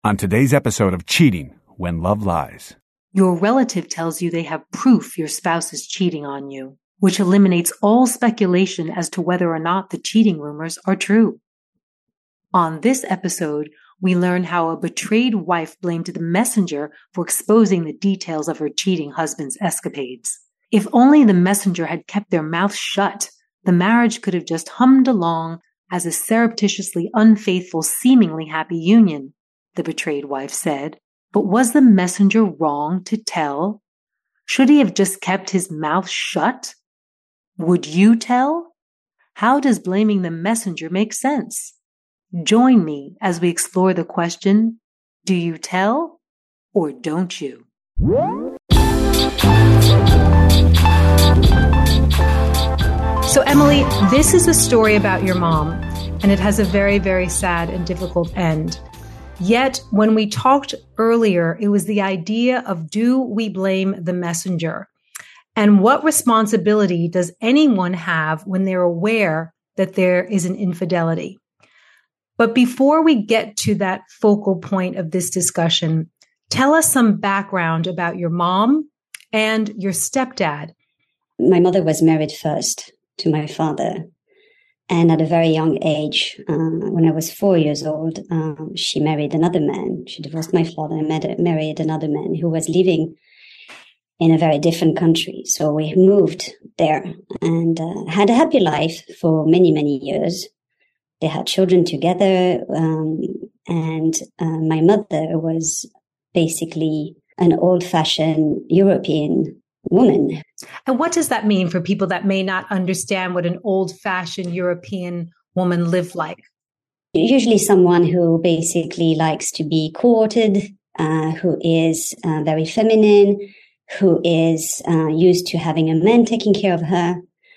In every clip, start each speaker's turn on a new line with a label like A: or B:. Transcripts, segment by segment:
A: On today's episode of Cheating When Love Lies.
B: Your relative tells you they have proof your spouse is cheating on you, which eliminates all speculation as to whether or not the cheating rumors are true. On this episode, we learn how a betrayed wife blamed the messenger for exposing the details of her cheating husband's escapades. If only the messenger had kept their mouth shut, the marriage could have just hummed along as a surreptitiously unfaithful, seemingly happy union, the betrayed wife said. But was the messenger wrong to tell? Should he have just kept his mouth shut? Would you tell? How does blaming the messenger make sense? Join me as we explore the question, do you tell or don't you? So Emily, this is a story about your mom, and it has a very, very sad and difficult end. Yet, when we talked earlier, it was the idea of, do we blame the messenger? And what responsibility does anyone have when they're aware that there is an infidelity? But before we get to that focal point of this discussion, tell us some background about your mom and your stepdad.
C: My mother was married first to my father. And at a very young age, when I was 4 years old, she married another man. She divorced my father and married another man who was living in a very different country. So we moved there and had a happy life for many, many years. They had children together. And my mother was basically an old-fashioned European woman.
B: And what does that mean for people that may not understand what an old-fashioned European woman lived like?
C: Usually someone who basically likes to be courted, who is very feminine, who is used to having a man taking care of her.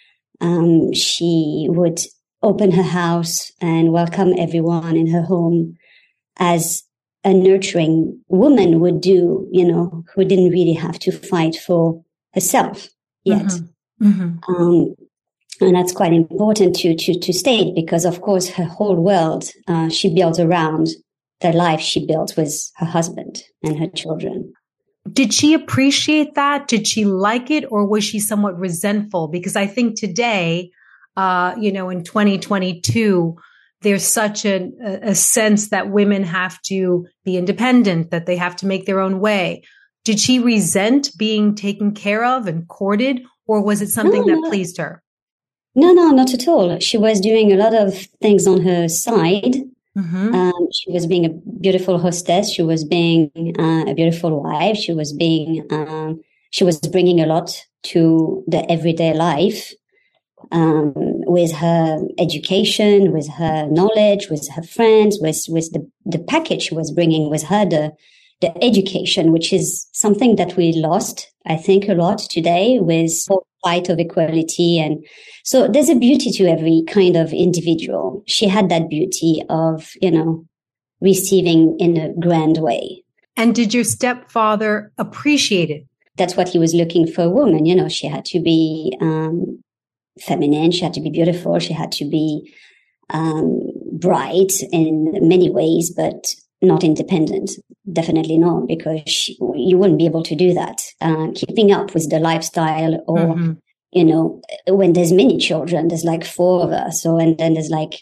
C: She would open her house and welcome everyone in her home as a nurturing woman would do, who didn't really have to fight for herself yet. Mm-hmm. And that's quite important to state because, of course, her whole world she built around the life she built with her husband and her children.
B: Did she appreciate that? Did she like it? Or was she somewhat resentful? Because I think today, in 2022, there's such a sense that women have to be independent, that they have to make their own way. Did she resent being taken care of and courted, or was it something that pleased her?
C: No, not at all. She was doing a lot of things on her side. Mm-hmm. She was being a beautiful hostess. She was being a beautiful wife. She was bringing a lot to the everyday life, with her education, with her knowledge, with her friends, with the package she was bringing with her, the education, which is something that we lost, I think, a lot today with the fight of equality. And so there's a beauty to every kind of individual. She had that beauty of, receiving in a grand way.
B: And did your stepfather appreciate it?
C: That's what he was looking for a woman. She had to be feminine. She had to be beautiful. She had to be bright in many ways, but not independent. Definitely not, because you wouldn't be able to do that. Keeping up with the lifestyle or, mm-hmm. When there's many children, there's like 4 of us. And then there's like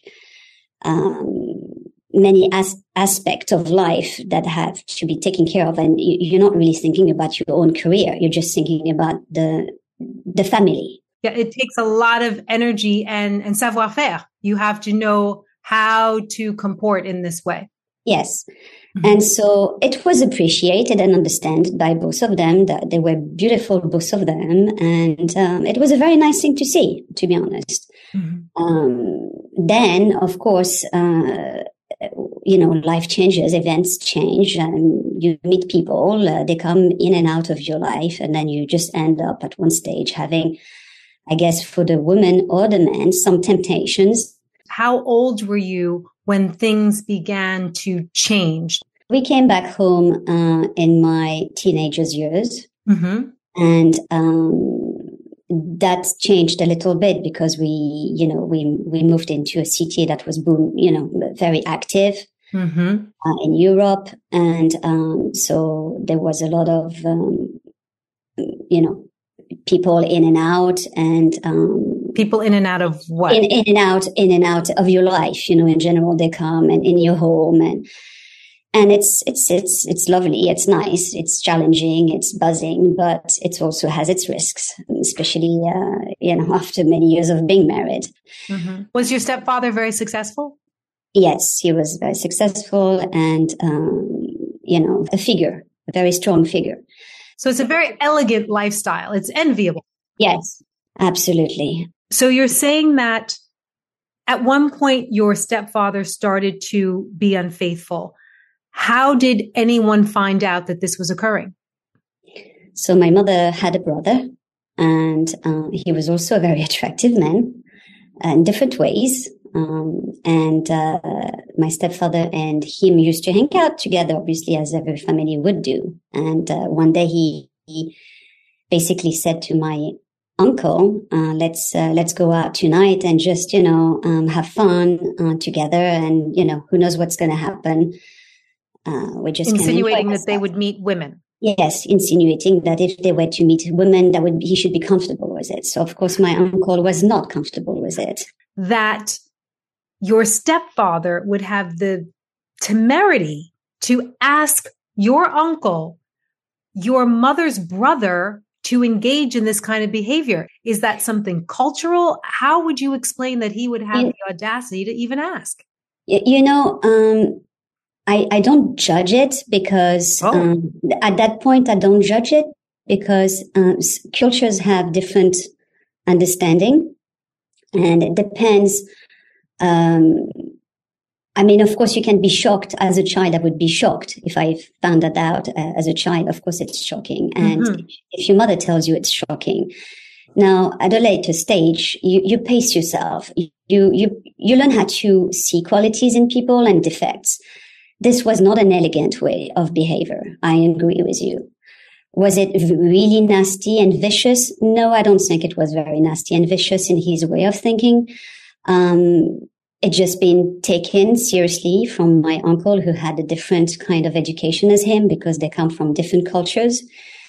C: many aspects of life that have to be taken care of. And you're not really thinking about your own career. You're just thinking about the family.
B: Yeah, it takes a lot of energy and savoir-faire. You have to know how to comport in this way.
C: Yes. Mm-hmm. And so it was appreciated and understood by both of them, that they were beautiful, both of them. And it was a very nice thing to see, to be honest. Mm-hmm. Then, of course, life changes, events change, and you meet people, they come in and out of your life. And then you just end up at one stage having, I guess, for the woman or the man, some temptations.
B: How old were you when things began to change?
C: We came back home in my teenagers' years. Mm-hmm. And that changed a little bit because we moved into a city that was very active. in Europe. And so there was a lot of, people in and out, and
B: people in and out of what?
C: In and out of your life. In general, they come and in your home, and it's lovely. It's nice. It's challenging. It's buzzing, but it also has its risks, especially after many years of being married.
B: Was your stepfather very successful?
C: Yes, he was very successful, and a very strong figure.
B: So it's a very elegant lifestyle. It's enviable.
C: Yes, absolutely.
B: So you're saying that at one point your stepfather started to be unfaithful. How did anyone find out that this was occurring?
C: So my mother had a brother, and he was also a very attractive man in different ways. And my stepfather and him used to hang out together, obviously, as every family would do. And one day he basically said to my uncle, let's go out tonight and just, have fun together. And, who knows what's going to happen. We just
B: insinuating that they would meet women.
C: Yes, insinuating that if they were to meet women, he should be comfortable with it. So, of course, my uncle was not comfortable with it.
B: That your stepfather would have the temerity to ask your uncle, your mother's brother, to engage in this kind of behavior. Is that something cultural? How would you explain that he would have the audacity to even ask?
C: I don't judge it because at that point, I don't judge it because cultures have different understanding, and it depends. Of course, you can be shocked as a child. I would be shocked if I found that out as a child. Of course, it's shocking. And if your mother tells you it's shocking. Now, at a later stage, you pace yourself. You learn how to see qualities in people and defects. This was not an elegant way of behavior. I agree with you. Was it really nasty and vicious? No, I don't think it was very nasty and vicious in his way of thinking. It just been taken seriously from my uncle, who had a different kind of education as him because they come from different cultures.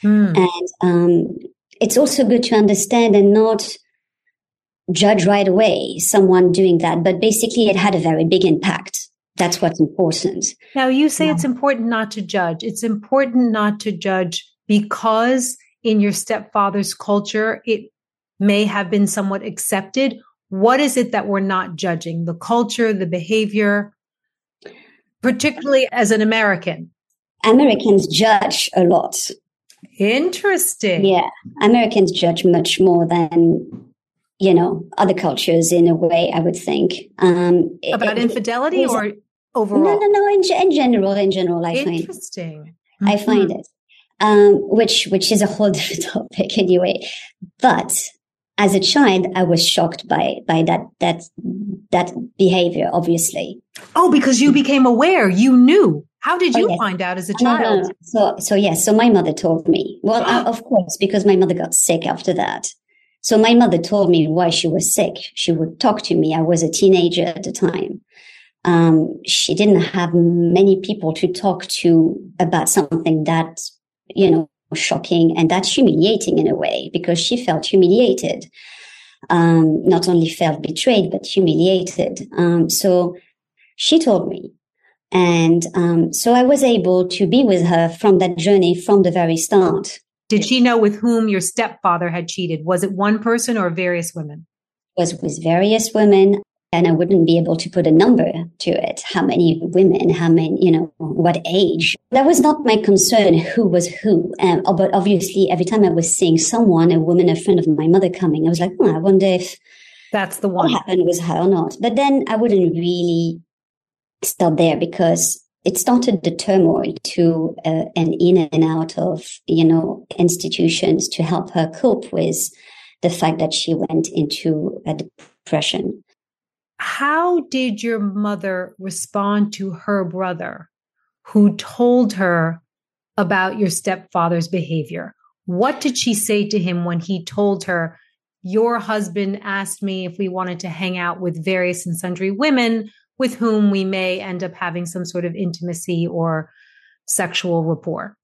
C: And it's also good to understand and not judge right away someone doing that. But basically, it had a very big impact. That's what's important.
B: Now, you say it's important not to judge. It's important not to judge because in your stepfather's culture, it may have been somewhat accepted. What is it that we're not judging? The culture, the behavior, particularly as an American?
C: Americans judge a lot.
B: Interesting.
C: Yeah. Americans judge much more than, other cultures in a way, I would think.
B: About infidelity or overall?
C: No. In general, I find.
B: Interesting.
C: I find it, which is a whole different topic anyway. But as a child, I was shocked by that behavior, obviously.
B: Oh, because you became aware. You knew. How did you find out as a child?
C: No. So my mother told me. Well, of course, because my mother got sick after that. So my mother told me why she was sick. She would talk to me. I was a teenager at the time. She didn't have many people to talk to about something that, shocking and that's humiliating in a way, because she felt humiliated. Not only felt betrayed, but humiliated. So she told me. And so I was able to be with her from that journey from the very start.
B: Did she know with whom your stepfather had cheated? Was it one person or various women?
C: It was with various women. And I wouldn't be able to put a number to it. How many women, what age. That was not my concern, who was who. But obviously, every time I was seeing someone, a woman, a friend of my mother coming, I was like, I wonder if
B: that's the one.
C: What happened with her or not. But then I wouldn't really stop there because it started the turmoil to and in and out of, institutions to help her cope with the fact that she went into a depression.
B: How did your mother respond to her brother who told her about your stepfather's behavior? What did she say to him when he told her, your husband asked me if we wanted to hang out with various and sundry women, with whom we may end up having some sort of intimacy or sexual rapport?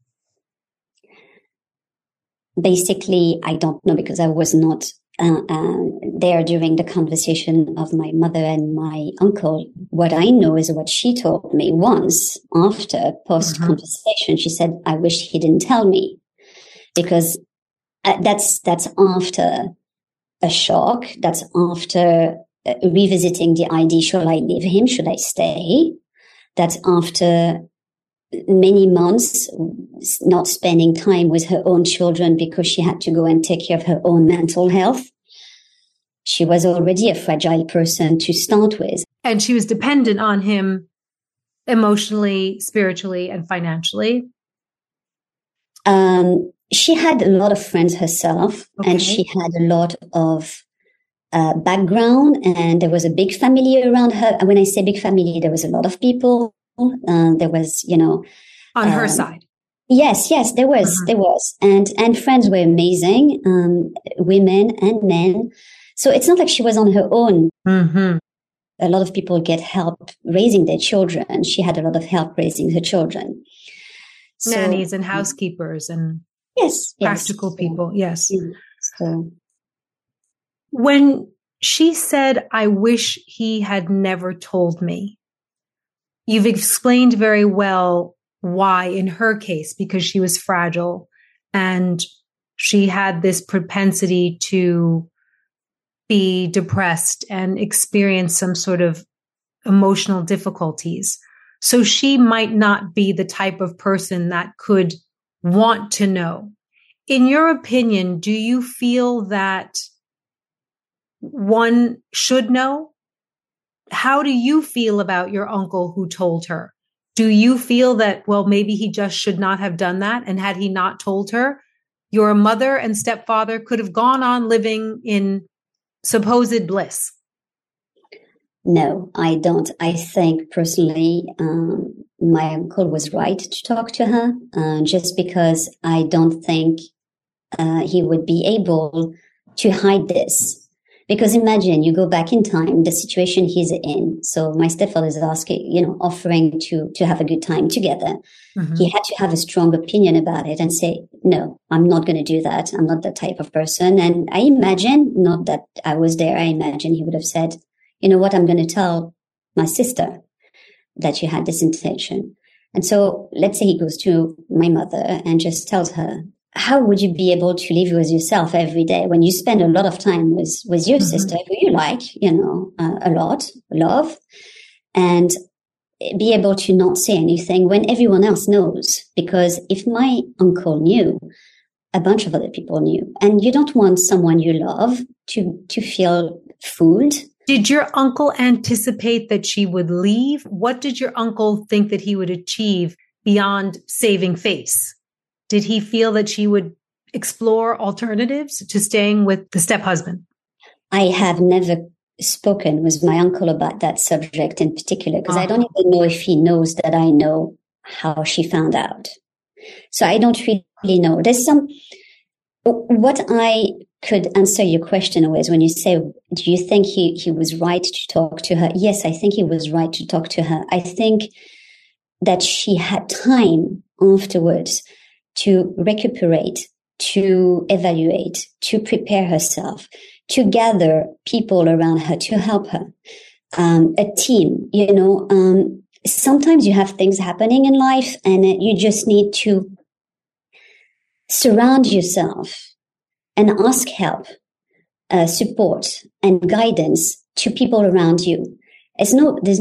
C: Basically, I don't know because I was not there during the conversation of my mother and my uncle. What I know is what she told me once after post-conversation. She said, I wish he didn't tell me, because that's after a shock. That's after revisiting the idea, should I leave him? Should I stay? That's after many months not spending time with her own children because she had to go and take care of her own mental health. She was already a fragile person to start with.
B: And she was dependent on him emotionally, spiritually, and financially.
C: She had a lot of friends herself, and she had a lot of background, and there was a big family around her. And when I say big family, there was a lot of people. There was,
B: on her side.
C: Yes, there was. And friends were amazing, women and men. So it's not like she was on her own. A lot of people get help raising their children. She had a lot of help raising her children.
B: Nannies and housekeepers and practical people. Yes.
C: So
B: when she said, I wish he had never told me, you've explained very well why in her case, because she was fragile and she had this propensity to be depressed and experience some sort of emotional difficulties. So she might not be the type of person that could want to know. In your opinion, do you feel that one should know? How do you feel about your uncle who told her? Do you feel that, well, maybe he just should not have done that? And had he not told her, your mother and stepfather could have gone on living in supposed bliss?
C: No, I don't. I think personally, my uncle was right to talk to her, just because I don't think he would be able to hide this. Because imagine you go back in time, the situation he's in. So my stepfather is asking, offering to have a good time together. He had to have a strong opinion about it and say, no, I'm not going to do that. I'm not that type of person. And I imagine, not that I was there, I imagine he would have said, you know what, I'm going to tell my sister that you had this intention. And so let's say he goes to my mother and just tells her, how would you be able to live with yourself every day when you spend a lot of time with your sister, who you like, a lot, love, and be able to not say anything when everyone else knows? Because if my uncle knew, a bunch of other people knew, and you don't want someone you love to feel fooled.
B: Did your uncle anticipate that she would leave? What did your uncle think that he would achieve beyond saving face? Did he feel that she would explore alternatives to staying with the step-husband?
C: I have never spoken with my uncle about that subject in particular, because I don't even know if he knows that I know how she found out. So I don't really know. What I could answer your question with when you say, do you think he was right to talk to her? Yes, I think he was right to talk to her. I think that she had time afterwards to recuperate, to evaluate, to prepare herself, to gather people around her to help her. A team, sometimes you have things happening in life and you just need to surround yourself and ask help, support and guidance to people around you. It's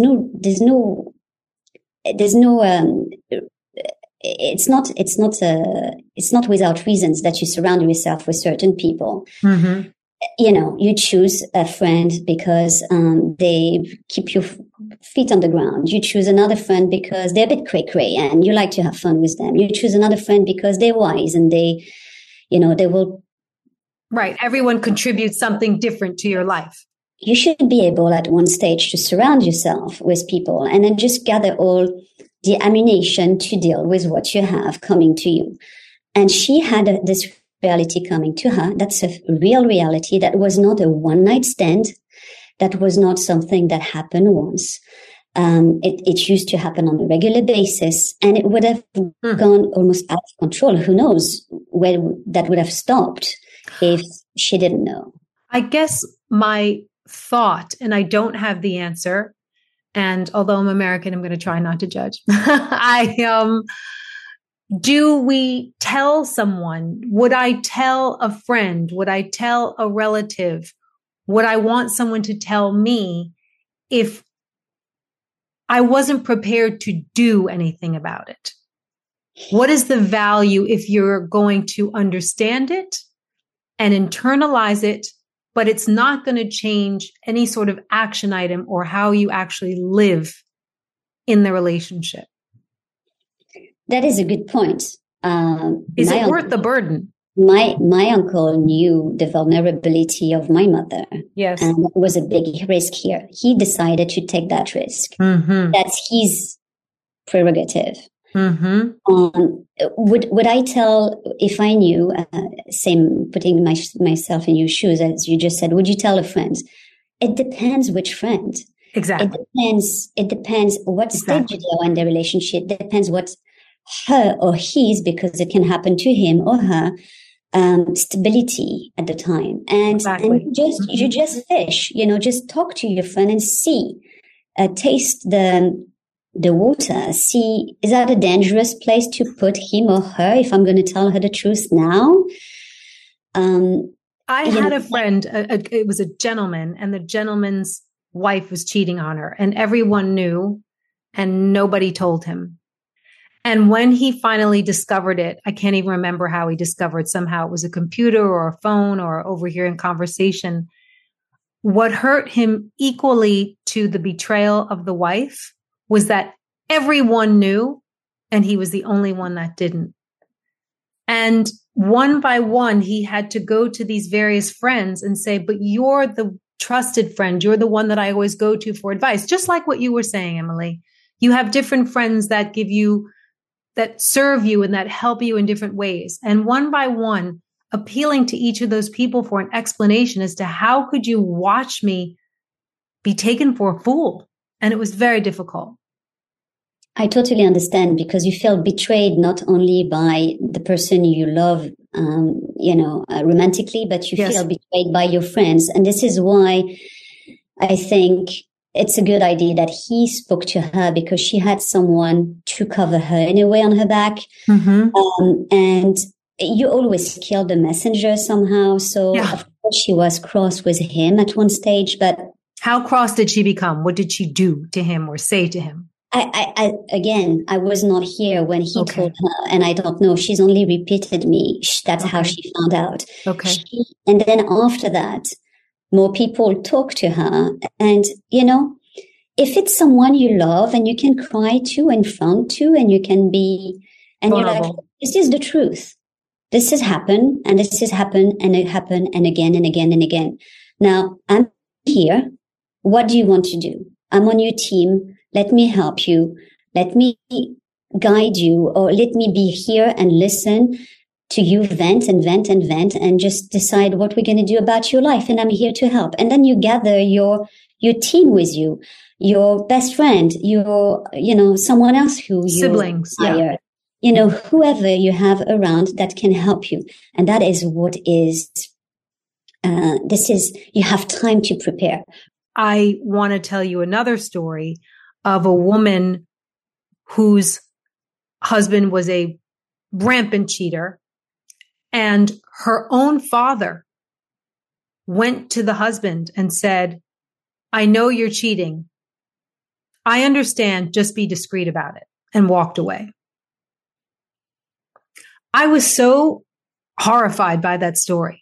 C: not without reasons that you surround yourself with certain people. You choose a friend because they keep your feet on the ground. You choose another friend because they're a bit cray-cray and you like to have fun with them. You choose another friend because they're wise and they will.
B: Right. Everyone contributes something different to your life.
C: You should be able at one stage to surround yourself with people and then just gather all the ammunition to deal with what you have coming to you. And she had this reality coming to her. That's a real reality. That was not a one-night stand. That was not something that happened once. It used to happen on a regular basis, and it would have gone almost out of control. Who knows where that would have stopped if she didn't know?
B: I guess my thought, and I don't have the answer, and although I'm American, I'm going to try not to judge. Do we tell someone? Would I tell a friend? Would I tell a relative? Would I want someone to tell me if I wasn't prepared to do anything about it? What is the value if you're going to understand it and internalize it, but it's not going to change any sort of action item or how you actually live in the relationship?
C: That is a good point.
B: Is it worth the burden?
C: My uncle knew the vulnerability of my mother.
B: Yes.
C: And it was a big risk here. He decided to take that risk. Mm-hmm. That's his prerogative. Mm-hmm. Would I tell, if I knew, same putting myself in your shoes, as you just said, would you tell a friend? It depends which friend.
B: Exactly.
C: It depends what stage they are in the relationship. It depends what her or his, because it can happen to him or her, stability at the time. And you just fish, just talk to your friend and see, taste the water, see, is that a dangerous place to put him or her if I'm going to tell her the truth now?
B: I had a friend, it was a gentleman, and the gentleman's wife was cheating on her, and everyone knew, and nobody told him. And when he finally discovered it, I can't even remember how he discovered. Somehow it was a computer or a phone or overhearing conversation. What hurt him equally to the betrayal of the wife was that everyone knew, and he was the only one that didn't. And one by one, he had to go to these various friends and say, but you're the trusted friend. You're the one that I always go to for advice. Just like what you were saying, Emily. You have different friends that give you, that serve you and that help you in different ways. And one by one, appealing to each of those people for an explanation as to how could you watch me be taken for a fool? And it was very difficult.
C: I totally understand, because you feel betrayed not only by the person you love, romantically, but you feel betrayed by your friends. And this is why I think it's a good idea that he spoke to her, because she had someone to cover her in a way on her back. Mm-hmm. And you always kill the messenger somehow. So of course she was cross with him at one stage, but
B: how cross did she become? What did she do to him or say to him?
C: I was not here when he told her, and I don't know. She's only repeated me. That's how she found out. Okay. And then after that, more people talk to her. And, if it's someone you love and you can cry to in front to, and you can be, and vulnerable. You're like, this is the truth. This has happened, and this has happened, and it happened, and again, and again, and again. Now, I'm here. What do you want to do? I'm on your team. Let me help you. Let me guide you, or let me be here and listen to you vent and vent and vent and just decide what we're going to do about your life. And I'm here to help. And then you gather your team with you, your best friend, someone else who
B: siblings,
C: hire, whoever you have around that can help you. And that is what is, you have time to prepare.
B: I want to tell you another story of a woman whose husband was a rampant cheater, and her own father went to the husband and said, I know you're cheating. I understand. Just be discreet about it, and walked away. I was so horrified by that story.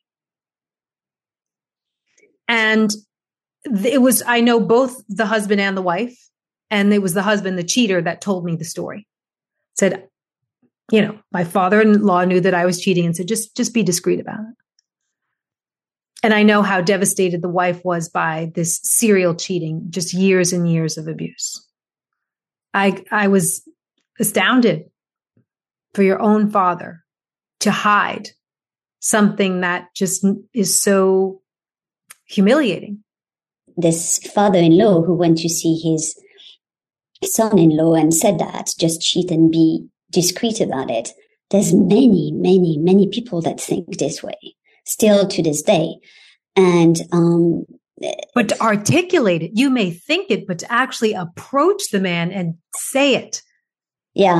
B: And I know both the husband and the wife, and it was the husband, the cheater, that told me the story. Said, my father-in-law knew that I was cheating and said, just be discreet about it. And I know how devastated the wife was by this serial cheating, just years and years of abuse. I was astounded for your own father to hide something that just is so humiliating.
C: This father-in-law who went to see his son-in-law and said that, just cheat and be discreet about it. There's many, many, many people that think this way still to this day. And,
B: but to articulate it, you may think it, but to actually approach the man and say it.
C: Yeah.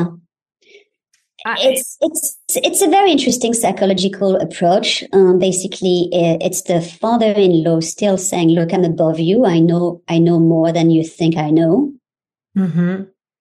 C: It's a very interesting psychological approach. Basically, it's the father-in-law still saying, look, I'm above you. I know more than you think I know.
B: Mm-hmm.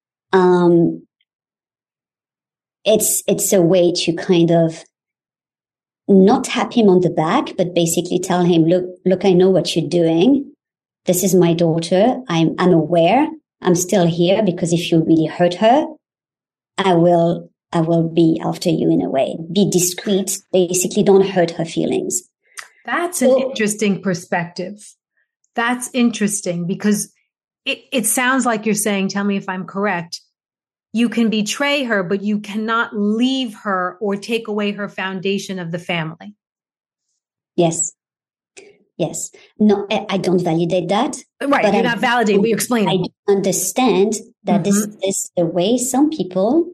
C: It's a way to kind of not tap him on the back, but basically tell him, look, I know what you're doing. This is my daughter. I'm aware. I'm still here because if you really hurt her, I will be after you in a way. Be discreet. Basically, don't hurt her feelings.
B: That's an interesting perspective. That's interesting because it sounds like you're saying, tell me if I'm correct, you can betray her, but you cannot leave her or take away her foundation of the family.
C: Yes. Yes. No, I don't validate that.
B: Right. You're not validating, but you're explaining.
C: I understand that this is the way some people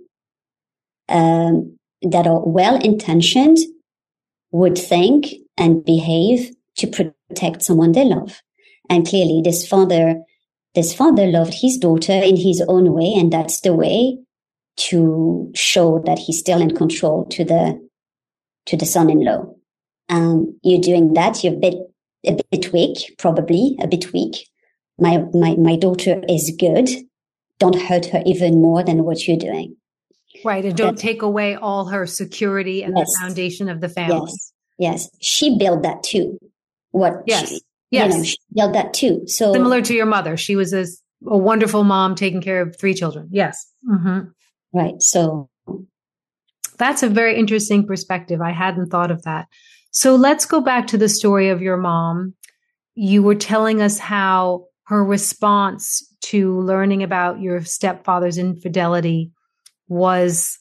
C: that are well-intentioned would think and behave to protect someone they love. And clearly this father loved his daughter in his own way, and that's the way to show that he's still in control to the son-in-law. You're doing that. You're a bit weak, probably a bit weak. My daughter is good. Don't hurt her even more than what you're doing.
B: Right. And don't take away all her security and the foundation of the family.
C: Yes. She built that too. She built that too. So
B: similar to your mother, she was a wonderful mom taking care of 3 children. Yes. Mm-hmm.
C: Right. So
B: that's a very interesting perspective. I hadn't thought of that. So let's go back to the story of your mom. You were telling us how her response to learning about your stepfather's infidelity was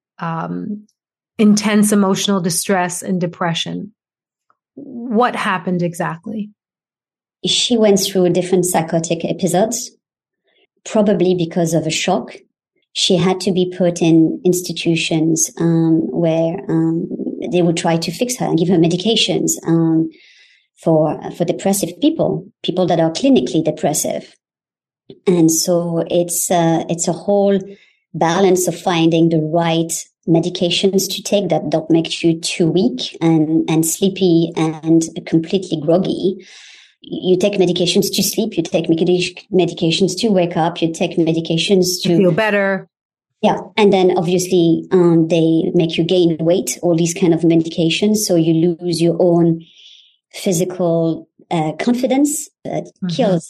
B: intense emotional distress and depression. What happened exactly?
C: She went through different psychotic episodes, probably because of a shock. She had to be put in institutions where they would try to fix her and give her medications for depressive people that are clinically depressive. And so it's a whole balance of finding the right medications to take that don't make you too weak and sleepy and completely groggy. You take medications to sleep, you take medications to wake up, you take medications to
B: feel better.
C: Yeah. And then obviously they make you gain weight, all these kind of medications. So you lose your own physical confidence. That kills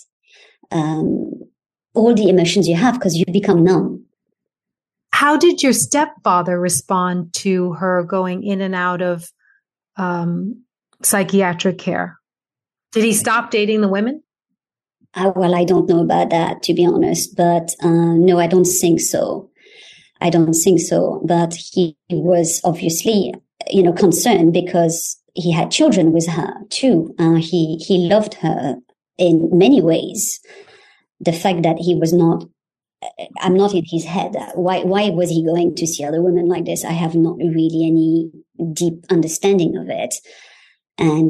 C: all the emotions you have because you become numb.
B: How did your stepfather respond to her going in and out of psychiatric care? Did he stop dating the women?
C: Well, I don't know about that, to be honest. But no, I don't think so. But he was obviously, concerned because he had children with her too. He loved her in many ways. The fact that he was not, I'm not in his head. Why was he going to see other women like this? I have not really any deep understanding of it. And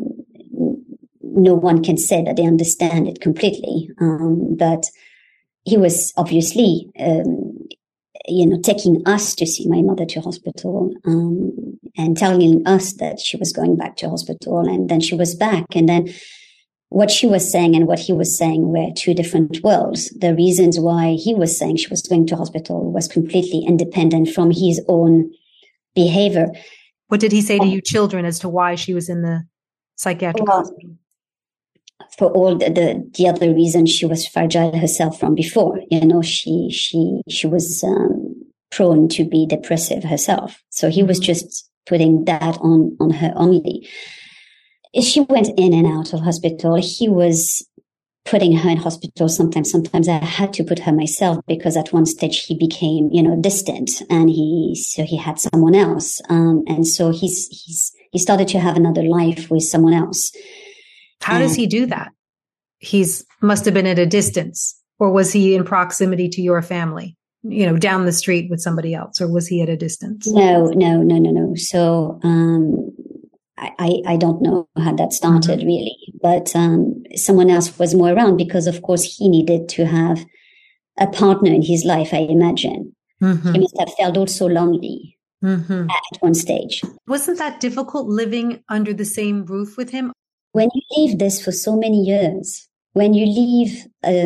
C: no one can say that they understand it completely. But he was obviously, taking us to see my mother to hospital, and telling us that she was going back to hospital, and then she was back. And then what she was saying and what he was saying were two different worlds. The reasons why he was saying she was going to hospital was completely independent from his own behavior.
B: What did he say to you children as to why she was in the psychiatric hospital?
C: For all the other reasons, she was fragile herself from before. She was prone to be depressive herself. So he was just putting that on her only. She went in and out of hospital. He was putting her in hospital. Sometimes I had to put her myself because at one stage he became, distant, and he had someone else. And so he started to have another life with someone else.
B: How does he do that? He's must have been at a distance. Or was he in proximity to your family, down the street with somebody else, or was he at a distance?
C: No. So, I don't know how that started really, but someone else was more around because, of course, he needed to have a partner in his life, I imagine. He must have felt also lonely at one stage.
B: Wasn't that difficult living under the same roof with him?
C: When you leave this for so many years, when you leave,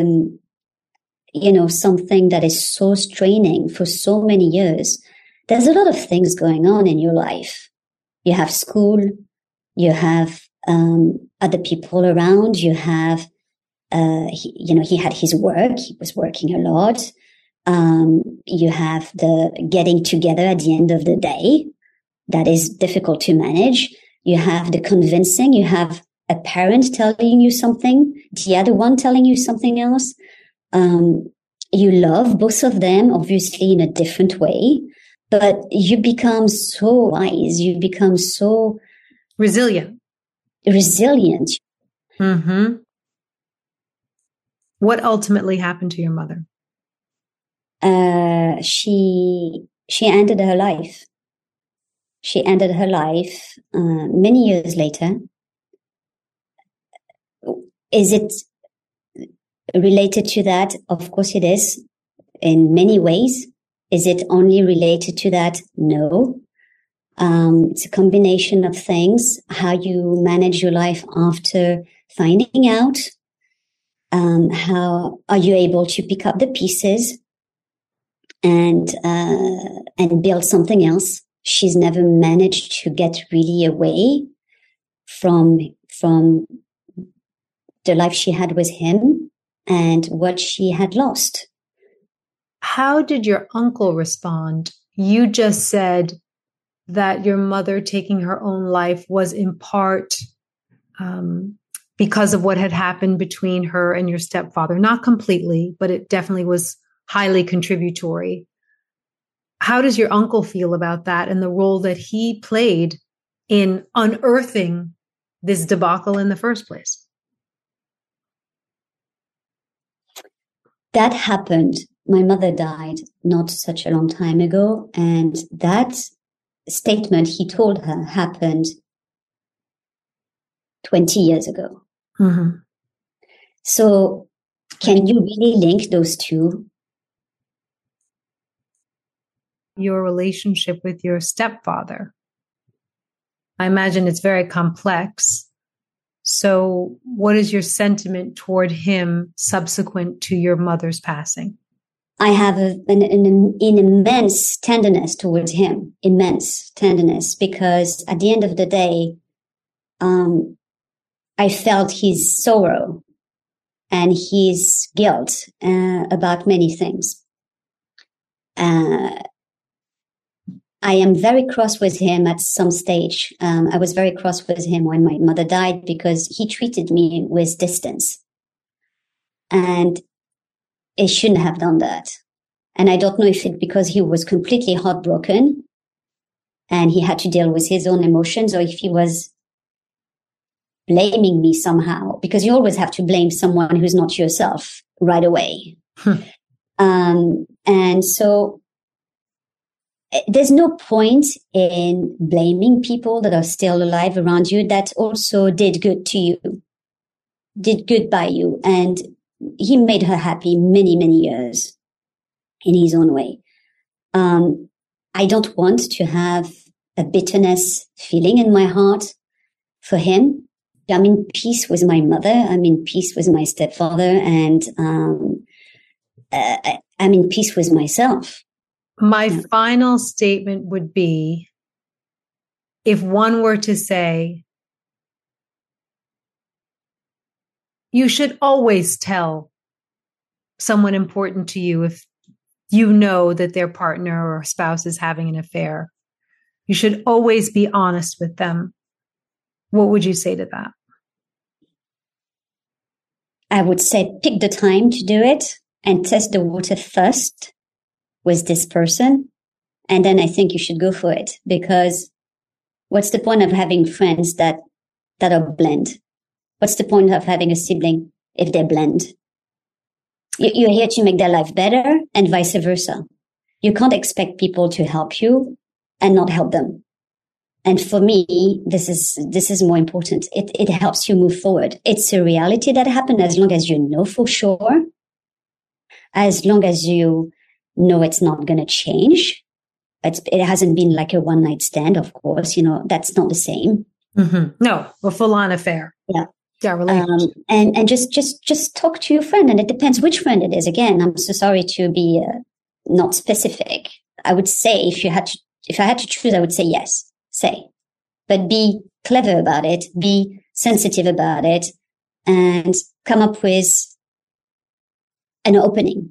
C: something that is so straining for so many years, there's a lot of things going on in your life. You have school, you have other people around, you have, he had his work, he was working a lot. You have the getting together at the end of the day. That is difficult to manage. You have the convincing, you have a parent telling you something, the other one telling you something else. You love both of them, obviously in a different way, but you become so wise. You become so
B: resilient. What ultimately happened to your mother?
C: She ended her life. She ended her life many years later. Is it related to that? Of course it is, in many ways. Is it only related to that? No. It's a combination of things. How you manage your life after finding out. How are you able to pick up the pieces and build something else? She's never managed to get really away from the life she had with him and what she had lost.
B: How did your uncle respond? You just said that your mother taking her own life was in part because of what had happened between her and your stepfather. Not completely, but it definitely was highly contributory. How does your uncle feel about that and the role that he played in unearthing this debacle in the first place?
C: That happened. My mother died not such a long time ago, and that statement he told her happened 20 years ago. So can you really link those two?
B: Your relationship with your stepfather, I imagine it's very complex. So what is your sentiment toward him subsequent to your mother's passing?
C: I have an immense tenderness towards him, immense tenderness, because at the end of the day, I felt his sorrow and his guilt about many things. I am very cross with him at some stage. I was very cross with him when my mother died because he treated me with distance. And he shouldn't have done that. And I don't know if it's because he was completely heartbroken and he had to deal with his own emotions, or if he was blaming me somehow, because you always have to blame someone who's not yourself right away. And so there's no point in blaming people that are still alive around you that also did good to you, did good by you. And he made her happy many, many years in his own way. I don't want to have a bitterness feeling in my heart for him. I'm in peace with my mother. I'm in peace with my stepfather, and I'm in peace with myself.
B: My final statement would be, if one were to say, you should always tell someone important to you if you know that their partner or spouse is having an affair. You should always be honest with them. What would you say to that?
C: I would say pick the time to do it and test the water first with this person. And then I think you should go for it, because what's the point of having friends that are blend? What's the point of having a sibling if they're blend? You're here to make their life better and vice versa. You can't expect people to help you and not help them. And for me, this is more important. It helps you move forward. It's a reality that happened as long as you know for sure, as long as you know it's not going to change. It hasn't been like a one night stand, of course, that's not the same.
B: Mm-hmm. No, a full on affair.
C: Yeah.
B: Yeah, relationship.
C: And just talk to your friend, and it depends which friend it is. Again, I'm so sorry to be not specific. I would say if I had to choose, I would say yes. Say, but be clever about it, be sensitive about it, and come up with an opening.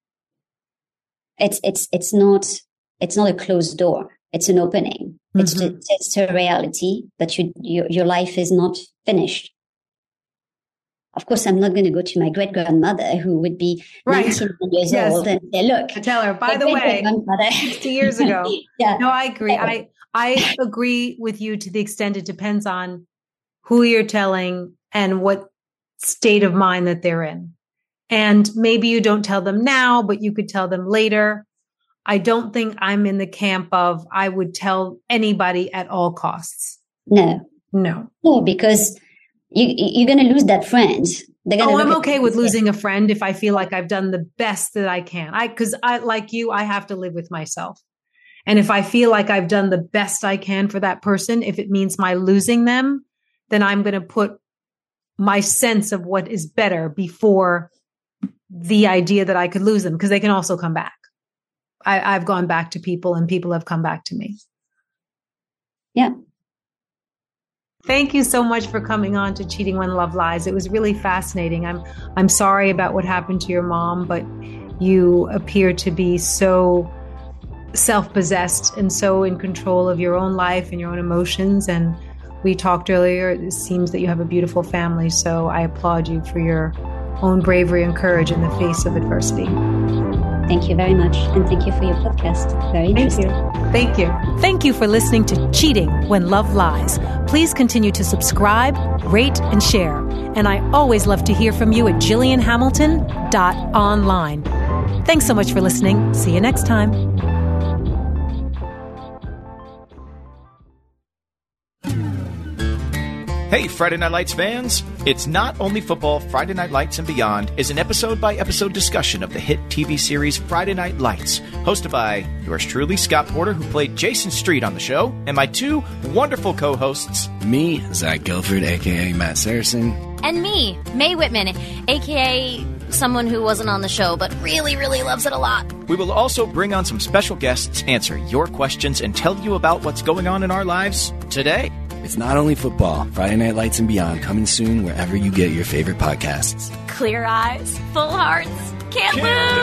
C: It's not a closed door. It's an opening. Mm-hmm. It's a reality, but your life is not finished. Of course, I'm not going to go to my great grandmother who would be 99 years old and say, "Look,
B: I tell her, by the way, 60 years ago."
C: Yeah.
B: No, I agree. I agree with you to the extent it depends on who you're telling and what state of mind that they're in. And maybe you don't tell them now, but you could tell them later. I don't think I'm in the camp of I would tell anybody at all costs.
C: No, because you're going to lose that friend.
B: I'm okay with losing a friend if I feel like I've done the best that I can. Because I, like you, I have to live with myself. And if I feel like I've done the best I can for that person, if it means my losing them, then I'm going to put my sense of what is better before the idea that I could lose them, because they can also come back. I've gone back to people and people have come back to me.
C: Yeah.
B: Thank you so much for coming on to Cheating When Love Lies. It was really fascinating. I'm sorry about what happened to your mom, but you appear to be so self-possessed and so in control of your own life and your own emotions. And we talked earlier, it seems that you have a beautiful family. So I applaud you for your own bravery and courage in the face of adversity.
C: Thank you very much. And thank you for your podcast. Very interesting.
B: Thank you. Thank you for listening to Cheating When Love Lies. Please continue to subscribe, rate, and share. And I always love to hear from you at JillianHamilton.online. Thanks so much for listening. See you next time.
D: Hey, Friday Night Lights fans! It's not only football. Friday Night Lights and Beyond is an episode-by-episode discussion of the hit TV series Friday Night Lights, hosted by yours truly, Scott Porter, who played Jason Street on the show, and my two wonderful co-hosts.
E: Me, Zach Guilford, a.k.a. Matt Saracen.
F: And me, Mae Whitman, a.k.a. someone who wasn't on the show but really, really loves it a lot.
D: We will also bring on some special guests, answer your questions, and tell you about what's going on in our lives today.
E: It's not only football. Friday Night Lights and Beyond, coming soon wherever you get your favorite podcasts.
F: Clear eyes, full hearts, can't lose!